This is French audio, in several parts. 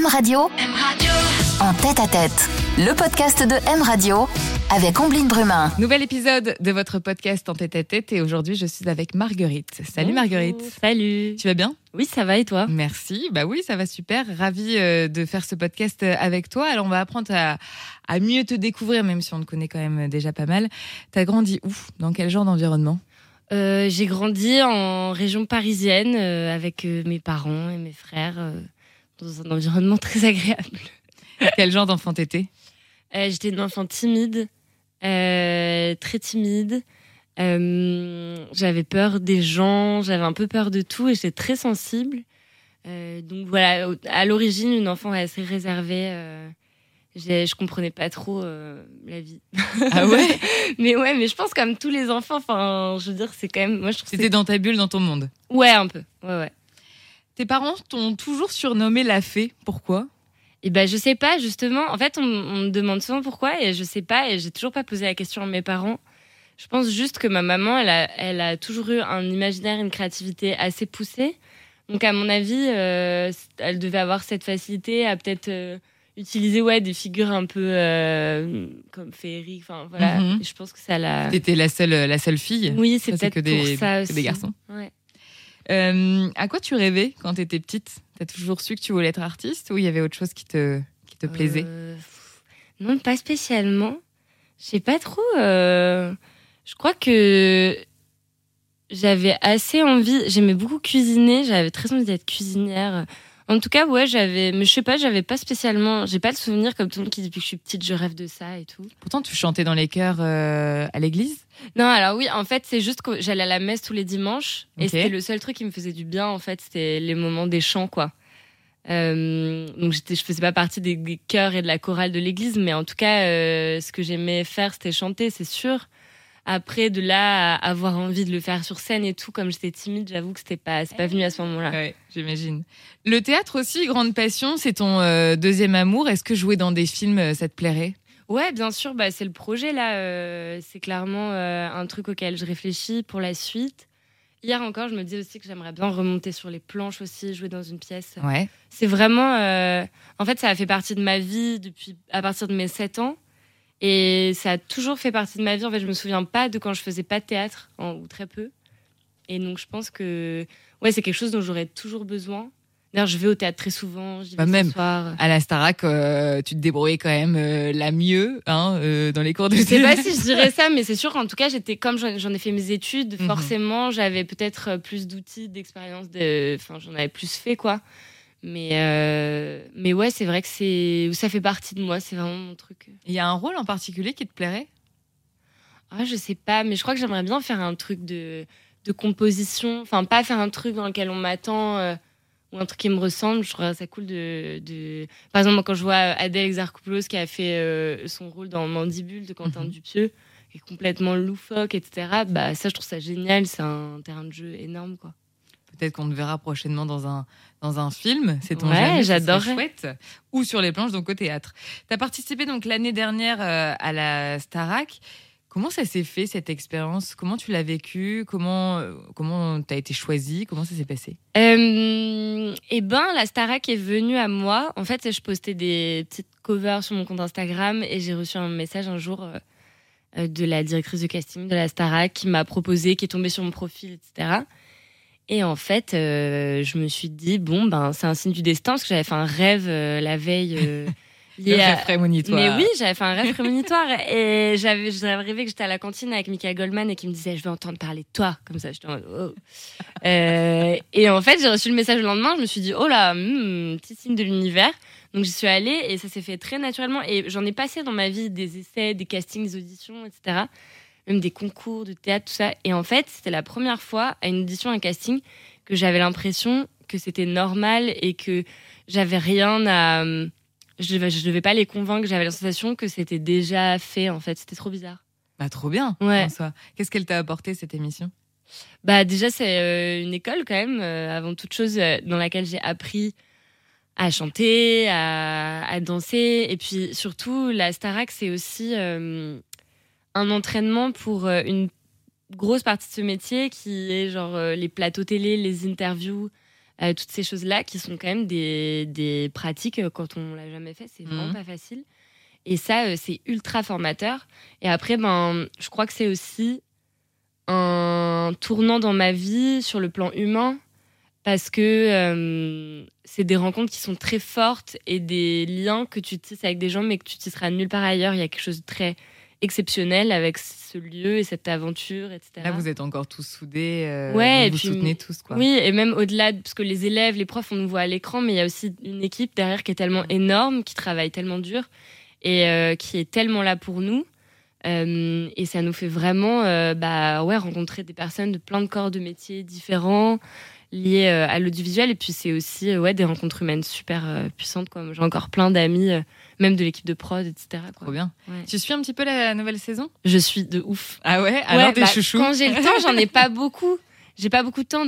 M Radio, en tête-à-tête. Le podcast de M Radio avec Ombline Brumin. Nouvel épisode de votre podcast en tête-à-tête et aujourd'hui je suis avec Marguerite. Salut Marguerite. Salut. Tu vas bien ? Oui, ça va et toi ? Merci. Bah oui, ça va super. Ravie de faire ce podcast avec toi. Alors on va apprendre à mieux te découvrir, même si on te connaît quand même déjà pas mal. T'as grandi où ? Dans quel genre d'environnement ? J'ai grandi en région parisienne avec mes parents et mes frères dans un environnement très agréable. Quel genre d'enfant t'étais ? J'étais une enfant timide, très timide. J'avais peur des gens, j'avais un peu peur de tout et j'étais très sensible. Donc voilà, à l'origine, une enfant assez réservée. Je comprenais pas trop la vie. Ah ouais ? mais je pense comme tous les enfants, enfin, je veux dire, c'est quand même... Moi, je trouve T'étais dans ta bulle, dans ton monde ? Ouais, un peu. Ouais. Tes parents t'ont toujours surnommé la fée. Pourquoi ? Et ben, je sais pas, justement. En fait, on me demande souvent pourquoi et je sais pas et j'ai toujours pas posé la question à mes parents. Je pense juste que ma maman, elle a toujours eu un imaginaire, une créativité assez poussée. Donc, à mon avis, elle devait avoir cette facilité à peut-être utiliser des figures un peu comme féeriques. Enfin, voilà. Et je pense que ça l'a... T'étais la seule fille ? Oui, c'est ça, peut-être pour ça aussi. Que des garçons. Ouais. À quoi tu rêvais quand t'étais petite ? T'as toujours su que tu voulais être artiste ou il y avait autre chose qui te plaisait ? Non, pas spécialement. Je sais pas trop. Je crois que j'avais assez envie. J'aimais beaucoup cuisiner. J'avais très envie d'être cuisinière. En tout cas, ouais, mais je sais pas, j'avais pas spécialement. J'ai pas le souvenir comme tout le monde qui dit depuis que je suis petite, je rêve de ça et tout. Pourtant, tu chantais dans les chœurs à l'église ? Non, alors oui, en fait, c'est juste que j'allais à la messe tous les dimanches et c'était le seul truc qui me faisait du bien. En fait, c'était les moments des chants, quoi. Donc je faisais pas partie des chœurs et de la chorale de l'église, mais en tout cas, ce que j'aimais faire, c'était chanter, c'est sûr. Après, de là à avoir envie de le faire sur scène et tout, comme j'étais timide, j'avoue que c'est pas venu à ce moment-là. Ouais, j'imagine. Le théâtre aussi, grande passion, c'est ton deuxième amour. Est-ce que jouer dans des films, ça te plairait ? Ouais, bien sûr, c'est le projet là. C'est clairement un truc auquel je réfléchis pour la suite. Hier encore, je me dis aussi que j'aimerais bien remonter sur les planches aussi, jouer dans une pièce. Ouais. C'est vraiment... En fait, ça a fait partie de ma vie à partir de mes 7 ans. Et ça a toujours fait partie de ma vie. En fait, je me souviens pas de quand je faisais pas de théâtre, ou très peu. Et donc, je pense que c'est quelque chose dont j'aurais toujours besoin. D'ailleurs, je vais au théâtre très souvent. J'y vais même ce soir. À la Starac, tu te débrouillais quand même la mieux dans les cours de théâtre. Je sais théâtre. pas si je dirais ça, mais c'est sûr qu'en tout cas, comme j'en ai fait mes études, forcément, j'avais peut-être plus d'outils, d'expérience. Enfin, j'en avais plus fait, quoi. Mais ouais, c'est vrai que ça fait partie de moi. C'est vraiment mon truc. Il y a un rôle en particulier qui te plairait ? Je sais pas, mais je crois que j'aimerais bien faire un truc de composition. Enfin, pas faire un truc dans lequel on m'attend... ou un truc qui me ressemble. Je trouve ça cool Par exemple, quand je vois Adèle Exarchopoulos qui a fait son rôle dans Mandibule de Quentin Dupieux, qui est complètement loufoque, etc. Ça, je trouve ça génial. C'est un terrain de jeu énorme, quoi. Peut-être qu'on te verra prochainement dans un film. C'est ton j'adorerais. Chouette. Ou sur les planches, donc au théâtre. Tu as participé donc l'année dernière à la Starac. Comment ça s'est fait, cette expérience ? Comment tu l'as vécue ? Comment tu as été choisie ? Comment ça s'est passé ? La Starac est venue à moi. En fait, je postais des petites covers sur mon compte Instagram et j'ai reçu un message un jour de la directrice de casting de la Starac qui m'a proposé, qui est tombée sur mon profil, etc. Et en fait, je me suis dit, c'est un signe du destin parce que j'avais fait un rêve la veille... Le rêve prémonitoire. Mais oui, j'avais fait un rêve prémonitoire et j'avais rêvé que j'étais à la cantine avec Michael Goldman et qu'il me disait je vais entendre parler de toi comme ça. J'étais en mode, oh. Et en fait, j'ai reçu le message le lendemain. Je me suis dit oh là, petit signe de l'univers. Donc j'y suis allée et ça s'est fait très naturellement. Et j'en ai passé dans ma vie des essais, des castings, des auditions, etc. Même des concours de théâtre, tout ça. Et en fait, c'était la première fois à une audition, un casting, que j'avais l'impression que c'était normal et que j'avais rien à... Je devais pas les convaincre, j'avais la sensation que c'était déjà fait, en fait. C'était trop bizarre. Trop bien, ouais. François. Qu'est-ce qu'elle t'a apporté, cette émission ? Déjà, c'est une école, quand même, avant toute chose, dans laquelle j'ai appris à chanter, à danser. Et puis, surtout, la Starac, c'est aussi un entraînement pour une grosse partie de ce métier qui est genre les plateaux télé, les interviews, toutes ces choses-là qui sont quand même des pratiques quand on l'a jamais fait, c'est vraiment pas facile. Et ça, c'est ultra formateur. Et après, je crois que c'est aussi un tournant dans ma vie sur le plan humain parce que c'est des rencontres qui sont très fortes et des liens que tu tisses avec des gens mais que tu tisseras nulle part ailleurs. Il y a quelque chose de très exceptionnel avec ce lieu et cette aventure, etc. Là, vous êtes encore tous soudés, ouais, vous soutenez tous, quoi. Oui, et même au-delà, parce que les élèves, les profs, on nous voit à l'écran, mais il y a aussi une équipe derrière qui est tellement énorme, qui travaille tellement dur et qui est tellement là pour nous. Et ça nous fait vraiment rencontrer des personnes de plein de corps de métiers différents liés à l'audiovisuel. Et puis c'est aussi des rencontres humaines super puissantes, quoi. J'ai encore plein d'amis, même de l'équipe de prod, etc., quoi. Trop bien. Ouais. Tu suis un petit peu la nouvelle saison ? Je suis de ouf. Ah ouais ? Alors des chouchous. Quand j'ai le temps, j'en ai pas beaucoup. J'ai pas beaucoup de temps,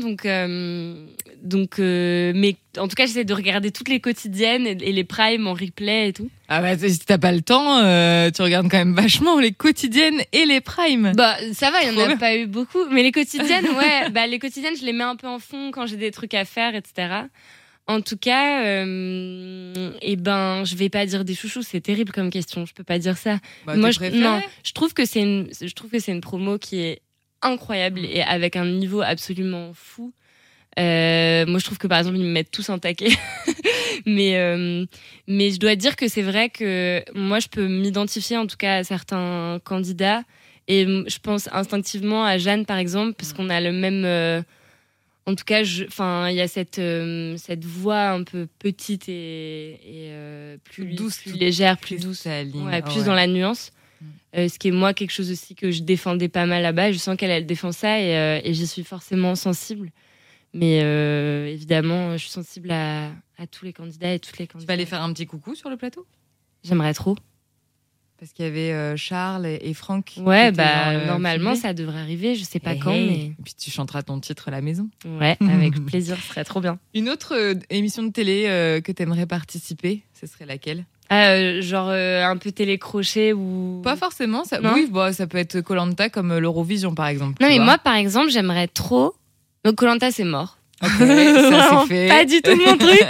mais en tout cas, j'essaie de regarder toutes les quotidiennes et les primes en replay et tout. Ah bah, si t'as pas le temps, tu regardes quand même vachement les quotidiennes et les primes. Bah, ça va, il y en a pas eu beaucoup. Mais les quotidiennes, les quotidiennes, je les mets un peu en fond quand j'ai des trucs à faire, etc. En tout cas, je vais pas dire des chouchous, c'est terrible comme question, je peux pas dire ça. Bah, moi, je trouve que c'est une promo qui est incroyable et avec un niveau absolument fou. Moi, je trouve que par exemple, ils me mettent tous en taquet. mais je dois dire que c'est vrai que moi, je peux m'identifier en tout cas à certains candidats. Et je pense instinctivement à Jeanne, par exemple, parce qu'on a le même... en tout cas, il y a cette voix un peu petite et plus douce, plus légère, plus douce, plus dans la nuance. Ce qui est moi quelque chose aussi que je défendais pas mal là-bas. Je sens qu'elle défend ça et j'y suis forcément sensible. Mais évidemment, je suis sensible à tous les candidats et toutes les candidates. Tu vas aller faire un petit coucou sur le plateau ? J'aimerais trop. Parce qu'il y avait Charles et Franck. Ouais, normalement, ça devrait arriver. Je sais pas quand, mais... Et puis tu chanteras ton titre à la maison. Ouais, avec plaisir, ce serait trop bien. Une autre émission de télé que t'aimerais participer, ce serait laquelle ? Un peu télécrochet ou... Pas forcément. Oui, ça peut être Koh-Lanta comme l'Eurovision, par exemple. Non, mais moi, par exemple, j'aimerais trop... Donc, Koh-Lanta, c'est mort. Okay, ça c'est fait. Pas du tout mon truc.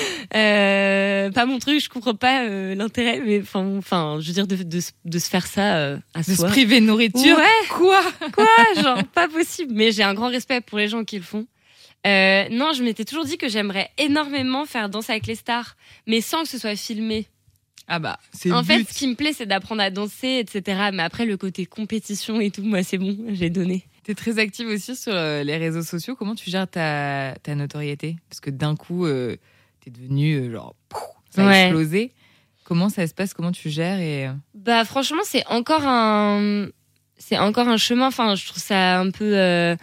Pas mon truc, je comprends pas l'intérêt, mais enfin, je veux dire de se faire ça à soi. De se priver de nourriture. Ouais. Quoi, genre pas possible. Mais j'ai un grand respect pour les gens qui le font. Non, je m'étais toujours dit que j'aimerais énormément faire Danse avec les stars, mais sans que ce soit filmé. Ah bah, c'est en fait, ce qui me plaît, c'est d'apprendre à danser, etc. Mais après, le côté compétition et tout, moi, c'est bon, j'ai donné. T'es très active aussi sur les réseaux sociaux. Comment tu gères ta notoriété ? Parce que d'un coup, t'es devenue ça a explosé. Comment ça se passe ? Comment tu gères Bah, franchement, c'est encore un chemin. Enfin, je trouve ça un peu...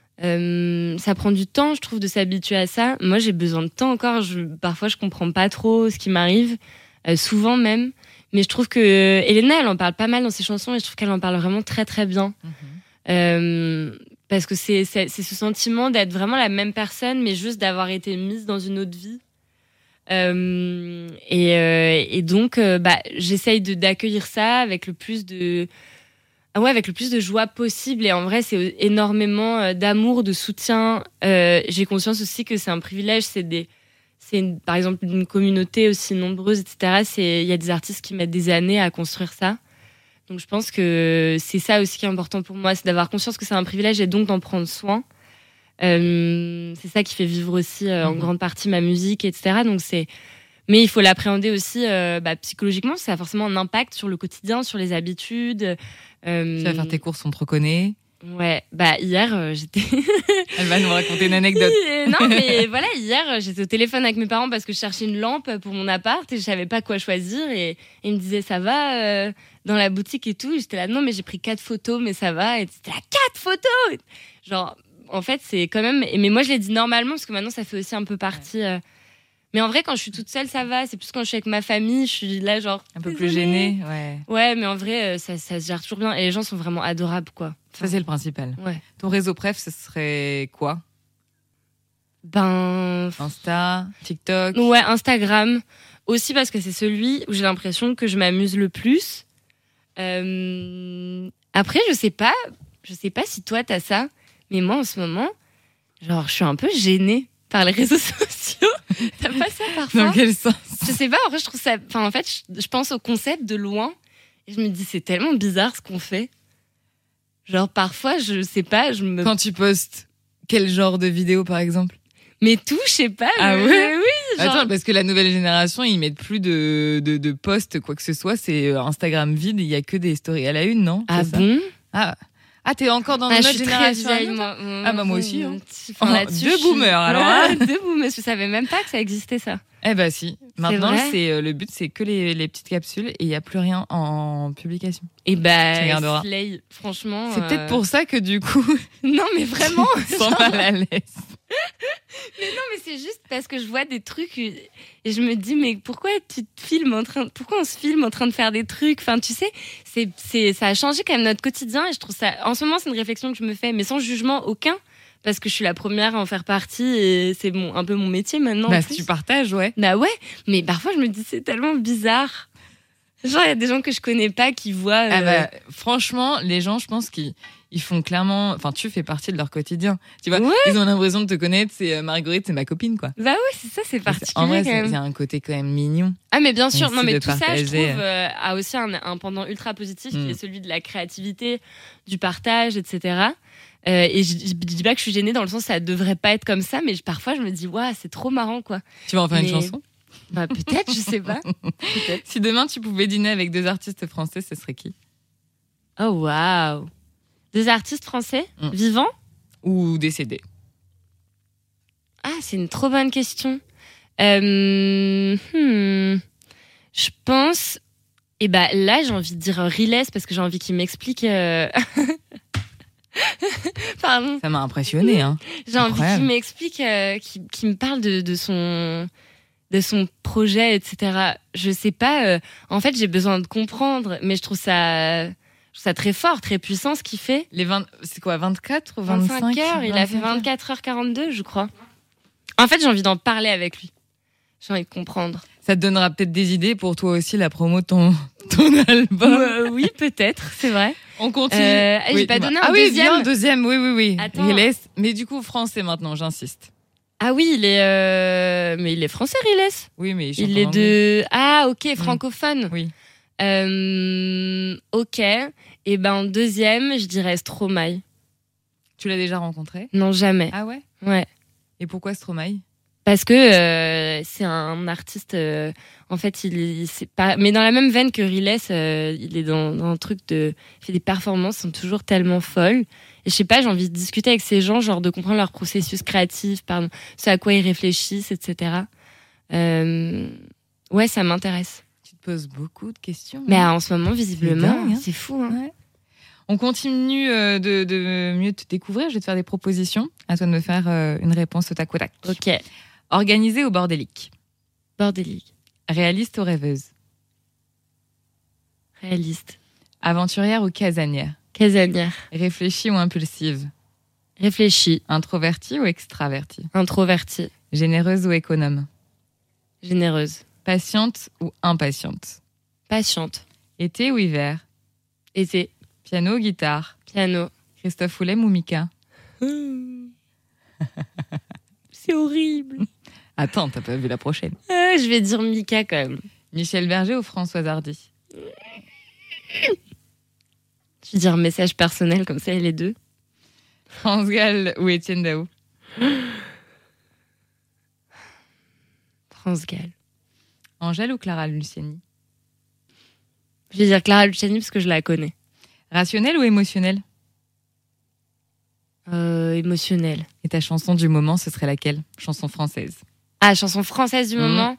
ça prend du temps, je trouve, de s'habituer à ça. Moi, j'ai besoin de temps encore. Parfois, je comprends pas trop ce qui m'arrive. Souvent même. Mais je trouve que Elena, elle en parle pas mal dans ses chansons et je trouve qu'elle en parle vraiment très, très bien. Parce que c'est ce sentiment d'être vraiment la même personne, mais juste d'avoir été mise dans une autre vie. Et donc, j'essaye d'accueillir ça avec le plus de joie possible. Et en vrai, c'est énormément d'amour, de soutien. J'ai conscience aussi que c'est un privilège. Par exemple, une communauté aussi nombreuse, etc. Il y a des artistes qui mettent des années à construire ça. Donc, je pense que c'est ça aussi qui est important pour moi, c'est d'avoir conscience que c'est un privilège et donc d'en prendre soin. C'est ça qui fait vivre aussi en grande partie ma musique, etc. Donc mais il faut l'appréhender aussi psychologiquement. Ça a forcément un impact sur le quotidien, sur les habitudes. Tu vas faire tes courses, on te reconnaît. Ouais, hier j'étais. Elle va nous raconter une anecdote. Non, mais voilà, hier j'étais au téléphone avec mes parents parce que je cherchais une lampe pour mon appart et je savais pas quoi choisir et ils me disaient ça va dans la boutique et tout. Et j'étais là non mais j'ai pris 4 photos mais ça va et c'était là 4 photos. Genre en fait c'est quand même. Mais moi je l'ai dit normalement parce que maintenant ça fait aussi un peu partie. Mais en vrai, quand je suis toute seule, ça va. C'est plus quand je suis avec ma famille, je suis là, genre. Un peu plus gênée, ouais. Ouais, mais en vrai, ça se gère toujours bien. Et les gens sont vraiment adorables, quoi. Ça, c'est le principal. Ouais. Ton réseau préf, ce serait quoi ? Insta, TikTok ? Ouais, Instagram. Aussi parce que c'est celui où j'ai l'impression que je m'amuse le plus. Après, je sais pas si toi, t'as ça. Mais moi, en ce moment, genre, je suis un peu gênée par les réseaux sociaux. T'as pas ça parfois? Dans quel sens? Je sais pas, en vrai, je trouve ça. Enfin, en fait, je pense au concept de loin et je me dis, c'est tellement bizarre ce qu'on fait. Genre, parfois, je sais pas, Quand tu postes, quel genre de vidéo, par exemple? Mais tout, je sais pas. Ah ouais? Oui, genre. Attends, parce que la nouvelle génération, ils mettent plus de posts, quoi que ce soit. C'est Instagram vide, il y a que des stories à la une, non? Ah C'est ça? bon? Ah, t'es encore dans Je notre suis très génération? vieille, moi. Ah bah moi aussi, hein. Enfin, là-dessus, Deux je suis- boomers, alors, hein. Ouais, deux boomers. Je savais même pas que ça existait, ça. Eh ben si. Maintenant, vrai c'est le but, c'est que les petites capsules et il y a plus rien en publication. Et Tu bah, regarderas. Slay, franchement. C'est peut-être pour ça que du coup, Non, mais vraiment. tu te sens mal à l'aise. Non, mais c'est juste parce que je vois des trucs et je me dis, mais pourquoi pourquoi on se filme en train de faire des trucs? Enfin, tu sais, ça a changé quand même notre quotidien et je trouve ça, en ce moment, c'est une réflexion que je me fais, mais sans jugement aucun, parce que je suis la première à en faire partie et c'est un peu mon métier maintenant. Bah en si plus. tu partages, ouais. Bah ouais, mais parfois je me dis, c'est tellement bizarre. Genre, il y a des gens que je connais pas qui voient. Ah bah, franchement, les gens, je pense qu'ils font clairement. Enfin, tu fais partie de leur quotidien. Tu vois, Ouais. ils ont l'impression de te connaître. C'est Marguerite, c'est ma copine, quoi. Bah ouais, c'est ça, c'est particulier En vrai, quand même. c'est un côté quand même mignon. Ah mais bien sûr, Merci non mais de tout ça, je partager. trouve, a aussi un pendant ultra positif qui Mm. est celui de la créativité, du partage, etc. Et je dis pas que je suis gênée dans le sens ça devrait pas être comme ça, mais parfois je me dis waouh, c'est trop marrant quoi. Tu vas en faire une Mais- chanson? Bah peut-être, je sais pas. Peut-être. Si demain tu pouvais dîner avec 2 artistes français, ce serait qui? Oh waouh. Des artistes français Mm. vivants? Ou décédés? Ah, c'est une trop bonne question. Je pense. Et bah là, j'ai envie de dire Riles parce que j'ai envie qu'il m'explique. Pardon. Ça m'a impressionné, hein. J'ai envie Incroyable. qu'il m'explique, qu'il me parle de son projet, etc. Je sais pas. En fait, j'ai besoin de comprendre, mais je trouve ça très fort, très puissant ce qu'il fait. C'est quoi, 24 ou 25 25 heures, il a fait 24h42, je crois. En fait, j'ai envie d'en parler avec lui. J'ai envie de comprendre. Ça te donnera peut-être des idées pour toi aussi, la promo de ton album. Oui, peut-être, c'est vrai. On continue. J'ai pas dis-moi. donné un Ah oui, deuxième. bien un deuxième, oui. Attends. Riles. Mais du coup, français maintenant, j'insiste. Ah oui, mais il est français, Riles. Oui, mais il chante Il en est anglais. de... Ah, ok, francophone. Oui. Ok. Et ben, en deuxième, je dirais Stromae. Tu l'as déjà rencontré? Non, jamais. Ah ouais? Ouais. Et pourquoi Stromae? Parce que c'est un artiste... en fait, c'est pas... Mais dans la même veine que Riles, il est dans un truc de... Il fait des performances qui sont toujours tellement folles. Et je sais pas, j'ai envie de discuter avec ces gens, genre de comprendre leur processus créatif, pardon, ce à quoi ils réfléchissent, etc. Ouais, ça m'intéresse. Tu te poses beaucoup de questions. Mais en ce moment, visiblement, dingue, hein. c'est fou. Hein. Ouais. On continue de mieux te découvrir. Je vais te faire des propositions. À toi de me faire une réponse au tac au tac. Ok. Organisée ou bordélique? Bordélique. Réaliste ou rêveuse? Réaliste. Aventurière ou casanière? Casanière. Réfléchie ou impulsive? Réfléchie. Introvertie ou extravertie? Introvertie. Généreuse ou économe? Généreuse. Patiente ou impatiente? Patiente. Été ou hiver? Été. Piano ou guitare? Piano. Christophe Houlem ou Mika? C'est horrible. Attends, t'as pas vu la prochaine. Je vais dire Mika quand même. Michel Berger ou Françoise Hardy? Je vais dire un message personnel, comme ça, les deux. France Gall ou Étienne Daou? France Gall. Angèle ou Clara Luciani? Je vais dire Clara Luciani parce que je la connais. Rationnel ou émotionnel? Émotionnelle. Et ta chanson du moment, ce serait laquelle? Chanson française. Ah, chanson française du moment.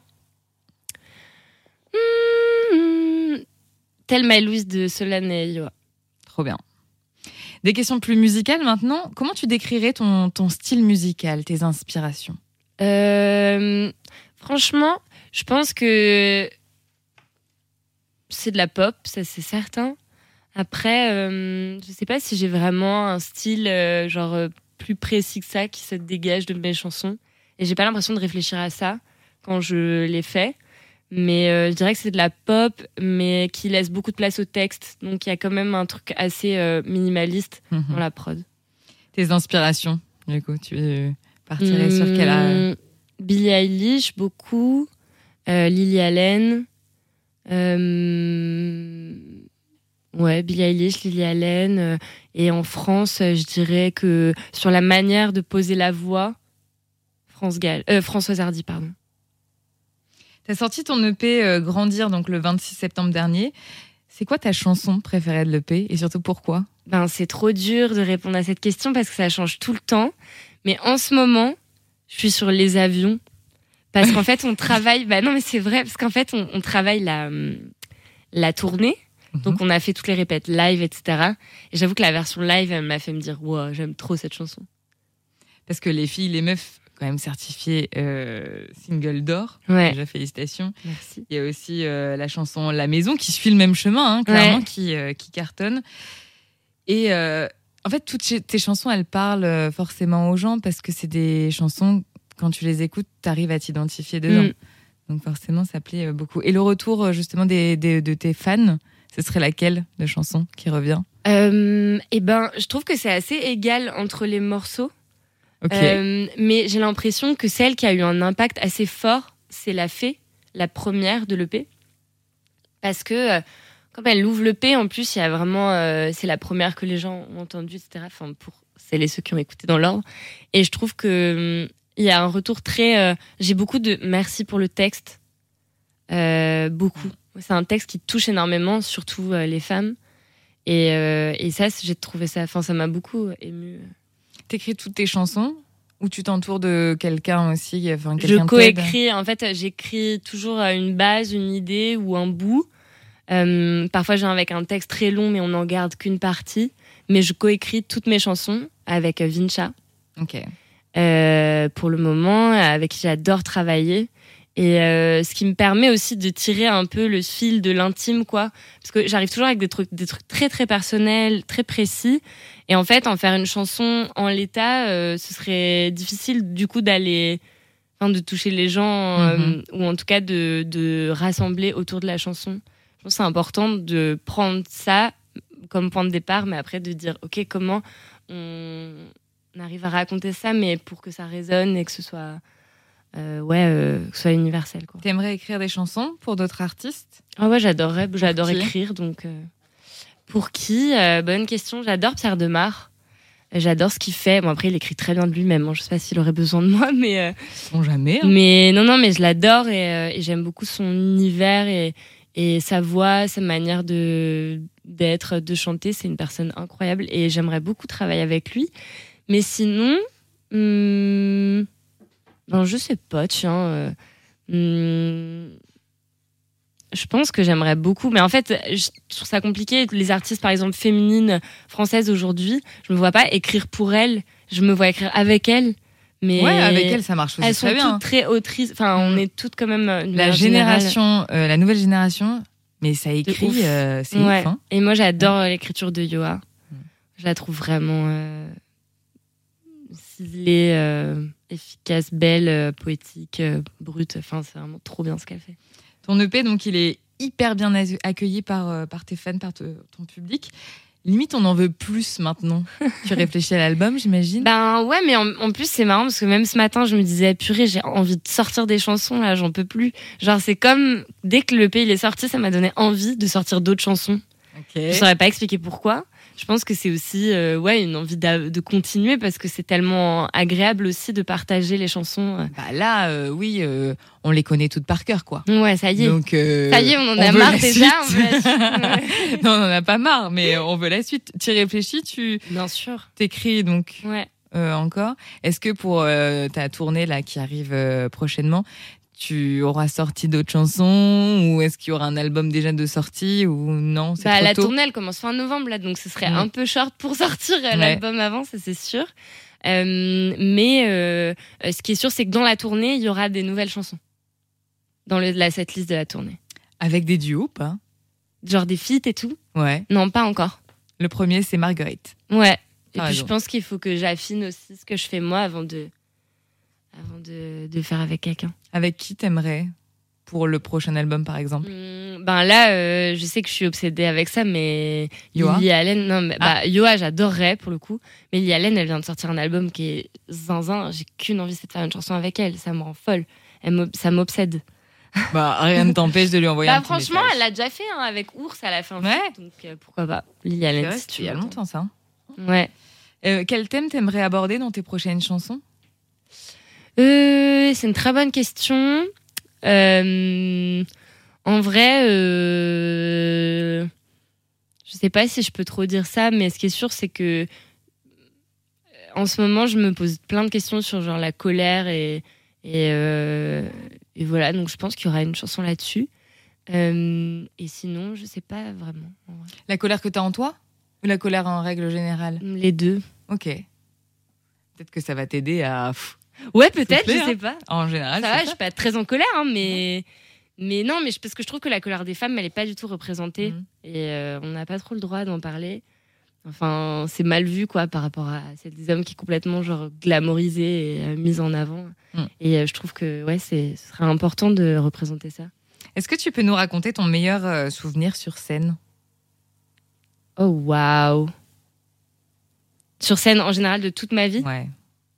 Thelma et Louise de Solane et Yoa. Trop bien. Des questions plus musicales maintenant. Comment tu décrirais ton style musical, tes inspirations? Franchement, je pense que c'est de la pop, ça c'est certain. Après, je sais pas si j'ai vraiment un style plus précis que ça qui se dégage de mes chansons. Et j'ai pas l'impression de réfléchir à ça quand je les fais. Mais je dirais que c'est de la pop, mais qui laisse beaucoup de place au texte. Donc il y a quand même un truc assez minimaliste dans la prod. Tes inspirations, du coup, tu partirais sur quelle... Billie Eilish, beaucoup. Lily Allen. Billie Eilish, Lily Allen. Et en France, je dirais que sur la manière de poser la voix, Françoise Hardy, pardon. T'as sorti ton EP Grandir donc le 26 septembre dernier. C'est quoi ta chanson préférée de l'EP et surtout pourquoi ? C'est trop dur de répondre à cette question parce que ça change tout le temps. Mais en ce moment, je suis sur les avions. Parce qu'en fait, on travaille... non, mais c'est vrai, parce qu'en fait, on travaille la tournée. Donc, on a fait toutes les répètes live, etc. Et j'avoue que la version live, elle m'a fait me dire « Wow, j'aime trop cette chanson. » Parce que les filles, les meufs, quand même certifiées single d'or. Ouais. Déjà, félicitations. Merci. Il y a aussi la chanson La Maison qui suit le même chemin, clairement, qui cartonne. Et en fait, toutes tes chansons, elles parlent forcément aux gens parce que c'est des chansons, quand tu les écoutes, tu arrives à t'identifier dedans. Donc forcément, ça plaît beaucoup. Et le retour, justement, de tes fans, ce serait laquelle de chanson qui revient ? Je trouve que c'est assez égal entre les morceaux. Okay. Mais j'ai l'impression que celle qui a eu un impact assez fort, c'est La Fée, la première de l'EP. Parce que quand elle ouvre l'EP, en plus, il y a vraiment... c'est la première que les gens ont entendue, etc. Enfin, pour celles et ceux qui ont écouté dans l'ordre. Et je trouve que il y a un retour très... j'ai beaucoup de merci pour le texte. Beaucoup. C'est un texte qui touche énormément, surtout les femmes. Et ça, j'ai trouvé ça... Enfin, ça m'a beaucoup émue. T'écris toutes tes chansons ou tu t'entoures de quelqu'un aussi, quelqu'un Je coécris. En fait, j'écris toujours une base, une idée ou un bout. Parfois, je viens avec un texte très long, mais on n'en garde qu'une partie. Mais je coécris toutes mes chansons avec Vincha. Ok. Pour le moment, avec qui j'adore travailler. Et ce qui me permet aussi de tirer un peu le fil de l'intime, quoi. Parce que j'arrive toujours avec des trucs très, très personnels, très précis. Et en fait, en faire une chanson en l'état, ce serait difficile, du coup, de toucher les gens, ou en tout cas de rassembler autour de la chanson. Je pense que c'est important de prendre ça comme point de départ, mais après de dire, OK, comment on arrive à raconter ça, mais pour que ça résonne et que ce soit... que ce soit universel, quoi. T'aimerais écrire des chansons pour d'autres artistes ? Ah ouais, j'adore écrire, donc pour qui bonne question. J'adore Pierre Demar, j'adore ce qu'il fait. Bon, après il écrit très bien de lui-même, hein. Je sais pas s'il aurait besoin de moi, mais bon, jamais, hein. Mais non, mais je l'adore et j'aime beaucoup son univers et sa voix, sa manière d'être, de chanter. C'est une personne incroyable et j'aimerais beaucoup travailler avec lui. Mais sinon je sais pas, tiens. Je pense que j'aimerais beaucoup. Mais en fait, je trouve ça compliqué. Les artistes, par exemple, féminines françaises aujourd'hui, je me vois pas écrire pour elles. Je me vois écrire avec elles. Mais ouais, avec elles, ça marche aussi elles très bien. Elles sont toutes très autrices. Enfin, on est toutes quand même... La nouvelle génération, mais ça écrit, c'est ouf. Hein. Et moi, j'adore l'écriture de Yoa. Je la trouve vraiment... ciselée, efficace, belle, poétique, brute. Enfin, c'est vraiment trop bien ce qu'elle fait. Ton EP, donc, il est hyper bien accueilli par tes fans, par ton public. Limite, on en veut plus maintenant. Tu réfléchis à l'album, j'imagine ? Ouais, mais en plus, c'est marrant parce que même ce matin, je me disais, purée, j'ai envie de sortir des chansons, là, j'en peux plus. Genre, c'est comme, dès que l'EP il est sorti, ça m'a donné envie de sortir d'autres chansons. Okay. Je saurais pas expliquer pourquoi. Je pense que c'est aussi une envie de continuer parce que c'est tellement agréable aussi de partager les chansons. Bah là, oui, on les connaît toutes par cœur, quoi. Ouais, ça y est. Donc, ça y est, on en a marre déjà. Non, on en a pas marre, mais on veut la suite. Tu y réfléchis, Bien sûr. T'écris donc encore. Est-ce que pour ta tournée là qui arrive prochainement, tu auras sorti d'autres chansons ou est-ce qu'il y aura un album déjà de sortie ou non, c'est trop la tôt. tournée elle commence fin novembre là, donc ce serait un peu short pour sortir l'album avant, ça c'est sûr. Mais ce qui est sûr, c'est que dans la tournée, il y aura des nouvelles chansons dans la setlist de la tournée. Avec des duos, pas ? Genre des feats et tout ? Ouais. Non, pas encore. Le premier, c'est Marguerite. Ouais. Et puis je pense qu'il faut que j'affine aussi ce que je fais moi avant de faire avec quelqu'un. Avec qui t'aimerais pour le prochain album, par exemple ? Ben là, je sais que je suis obsédée avec ça, mais Yoa. Lily Allen, non, mais, Yoa, j'adorerais pour le coup. Mais Lily Allen, elle vient de sortir un album qui est zinzin. J'ai qu'une envie, c'est de faire une chanson avec elle. Ça me rend folle. Ça m'obsède. Bah, rien ne t'empêche de lui envoyer un petit franchement, message. elle l'a déjà fait avec Ours, elle a fait un Ouais. feat, donc pourquoi pas. Lily Allen, C'est vrai, si tu c'était il y a veux. longtemps, ça. Ouais. Quel thème t'aimerais aborder dans tes prochaines chansons? C'est une très bonne question. En vrai, je sais pas si je peux trop dire ça, mais ce qui est sûr, c'est que en ce moment, je me pose plein de questions sur genre la colère et voilà. Donc, je pense qu'il y aura une chanson là-dessus. Et sinon, je sais pas vraiment. En vrai. La colère que t'as en toi? Ou la colère en règle générale? Les deux. Ok. Peut-être que ça va t'aider à... Ouais, peut-être, Souffler, je sais pas. En général, Ça va, c'est je suis pas très en colère, hein, mais non, mais parce que je trouve que la colère des femmes, elle est pas du tout représentée et on n'a pas trop le droit d'en parler. Enfin, c'est mal vu quoi par rapport à celle des hommes qui est complètement genre glamorisée et mise en avant. Et je trouve que ouais, ce serait important de représenter ça. Est-ce que tu peux nous raconter ton meilleur souvenir sur scène? Oh waouh. Sur scène en général de toute ma vie. Ouais.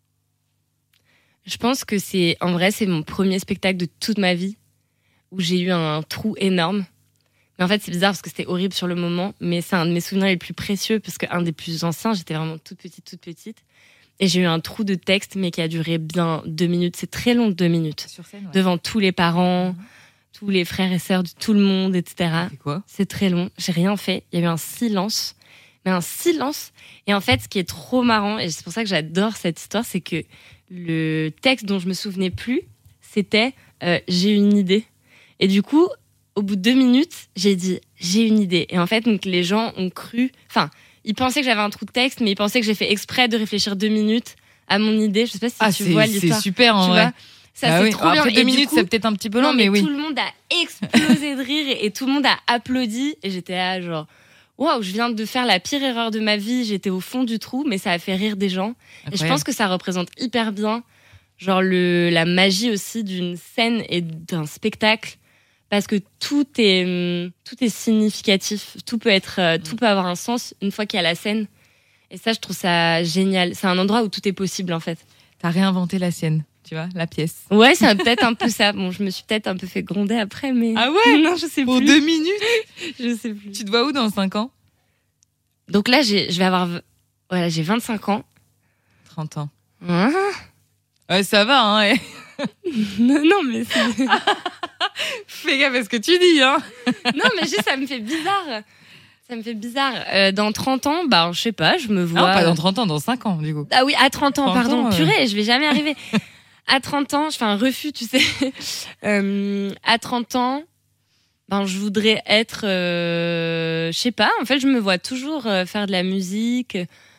Je pense que c'est mon premier spectacle de toute ma vie où j'ai eu un trou énorme. Mais en fait, c'est bizarre parce que c'était horrible sur le moment, mais c'est un de mes souvenirs les plus précieux parce qu'un des plus anciens, j'étais vraiment toute petite. Et j'ai eu un trou de texte, mais qui a duré bien 2 minutes. C'est très long, 2 minutes. Sur scène, ouais. Devant tous les parents, tous les frères et sœurs de tout le monde, etc. C'est quoi? C'est très long. J'ai rien fait. Il y a eu un silence. Mais un silence. Et en fait, ce qui est trop marrant, et c'est pour ça que j'adore cette histoire, c'est que le texte dont je me souvenais plus, c'était j'ai une idée. Et du coup, au bout de 2 minutes, j'ai dit j'ai une idée. Et en fait, donc, les gens ont cru. Enfin, ils pensaient que j'avais un trou de texte, mais ils pensaient que j'ai fait exprès de réfléchir 2 minutes à mon idée. Je sais pas si tu vois l'histoire. C'est super en tu vrai. vois ça, c'est trop bien. Après Et 2 du minutes, coup, c'est peut-être un petit peu long, non, mais oui. Tout le monde a explosé de rire et tout le monde a applaudi. Et j'étais là, genre, waouh, je viens de faire la pire erreur de ma vie. J'étais au fond du trou, mais ça a fait rire des gens. Incroyable. Et je pense que ça représente hyper bien, genre, la magie aussi d'une scène et d'un spectacle. Parce que tout est significatif. Tout peut avoir un sens une fois qu'il y a la scène. Et ça, je trouve ça génial. C'est un endroit où tout est possible, en fait. T'as réinventé la sienne, tu vois, la pièce. Ouais, c'est peut-être un peu ça. Bon, je me suis peut-être un peu fait gronder après, mais... Ah ouais? Non, je sais Pour plus. 2 minutes? Je sais plus. Tu te vois où dans 5 ans? Donc là, j'ai 25 ans. 30 ans. Hein? Ouais, ça va, hein. Non, mais... Fais gaffe à ce que tu dis, hein. Non, mais juste, ça me fait bizarre. Ça me fait bizarre. Dans 30 ans, bah, je sais pas, je me vois... Non, pas dans 30 ans, dans 5 ans, du coup. Ah oui, à 30 ans, 30 pardon. ans, Purée, je vais jamais arriver. À 30 ans, je fais un refus, tu sais. À 30 ans, ben, je voudrais être... je sais pas, en fait, je me vois toujours faire de la musique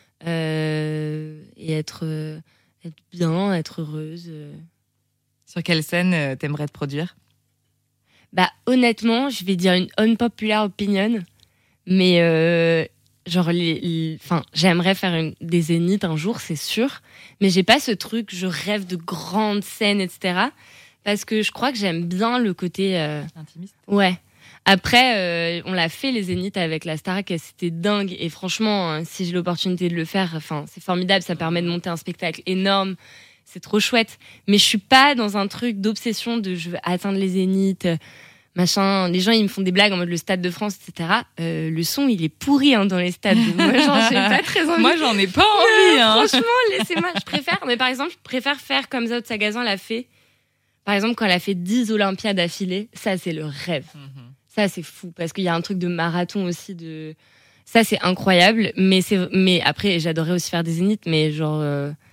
et être bien, être heureuse. Sur quelle scène t'aimerais te produire? Bah, honnêtement, je vais dire une unpopular opinion, mais genre, j'aimerais faire des zéniths un jour, c'est sûr, mais j'ai pas ce truc, je rêve de grandes scènes, etc. Parce que je crois que j'aime bien le côté... Intimiste. Ouais. Après, on l'a fait, les zéniths, avec la Starac, et c'était dingue. Et franchement, si j'ai l'opportunité de le faire, c'est formidable, ça permet de monter un spectacle énorme. C'est trop chouette. Mais je suis pas dans un truc d'obsession de je veux atteindre les zéniths, machin. Les gens, ils me font des blagues en mode le Stade de France, etc. Le son, il est pourri dans les stades. Moi, j'ai pas très envie. Moi, j'en ai pas envie. Hein. Franchement, laissez-moi. Je préfère. Mais par exemple, je préfère faire comme Zao de Sagazan l'a fait. Par exemple, quand elle a fait 10 Olympiades d'affilée, ça, c'est le rêve. Ça, c'est fou. Parce qu'il y a un truc de marathon aussi. Ça, c'est incroyable. Mais après, j'adorerais aussi faire des zéniths. Mais genre...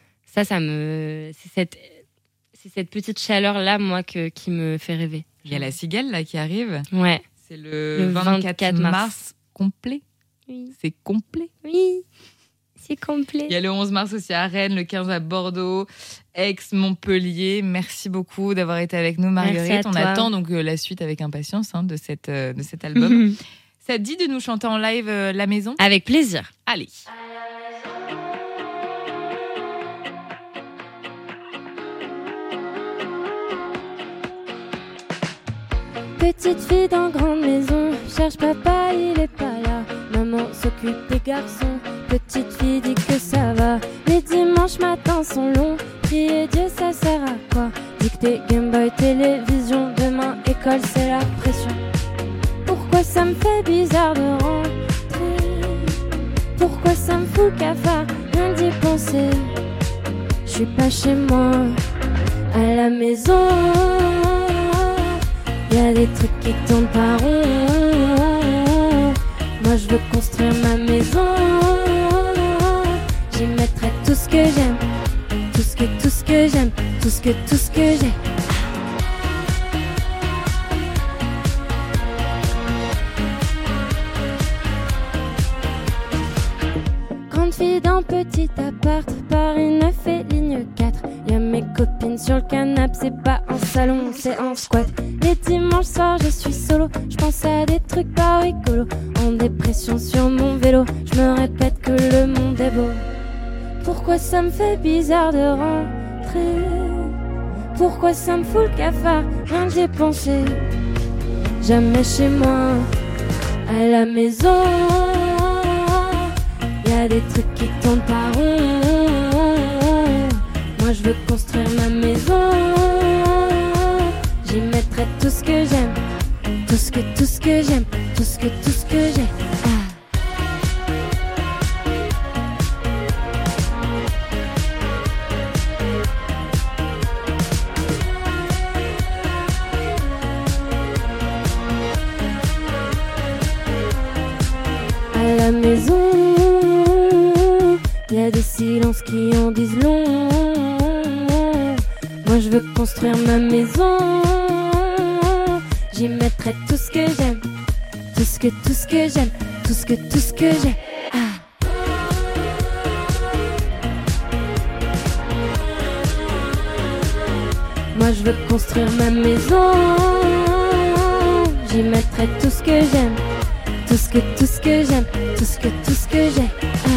c'est cette petite chaleur là, moi, qui me fait rêver. Il y a la cigale là qui arrive. Ouais. C'est le 24 mars complet. Oui. C'est complet. Oui. C'est complet. Il y a le 11 mars aussi à Rennes, le 15 à Bordeaux, Aix, Montpellier. Merci beaucoup d'avoir été avec nous, Marguerite. On attend donc la suite avec impatience de cet album. Ça te dit de nous chanter en live La Maison? Avec plaisir. Allez. Petite fille dans grande maison, cherche papa, il est pas là. Maman s'occupe des garçons, petite fille dit que ça va. Les dimanches matins sont longs, prier Dieu ça sert à quoi? Dictée, Game Boy, télévision, demain école c'est la pression. Pourquoi ça me fait bizarre de rentrer? Pourquoi ça me fout cafard, rien d'y penser? Je suis pas chez moi, à la maison. Y'a des trucs qui tournent pas rond. Moi je veux construire ma maison. J'y mettrai tout ce que j'aime, tout ce que j'aime, tout ce que j'ai. Grande fille d'un petit appart, Paris 9 et ligne 4. Y'a mes copines sur le canapé, c'est pas un salon, c'est un squat. Les dimanches soirs je suis solo, je pense à des trucs pas rigolos. En dépression sur mon vélo, je me répète que le monde est beau. Pourquoi ça me fait bizarre de rentrer? Pourquoi ça me fout le cafard, rien que j'ai pensé. Jamais chez moi, à la maison. Y'a des trucs qui tournent pas rond. Moi je veux construire ma maison. J'y mettrai tout ce que j'aime, tout ce que j'aime, tout ce que j'ai. À la maison, y a des silences qui en disent long. Moi je veux construire ma maison. J'y mettrai tout ce que j'aime, tout ce que j'aime, tout ce que j'ai. Moi je veux construire ma maison. J'y mettrai tout ce que j'aime, tout ce que j'aime, tout ce que j'ai.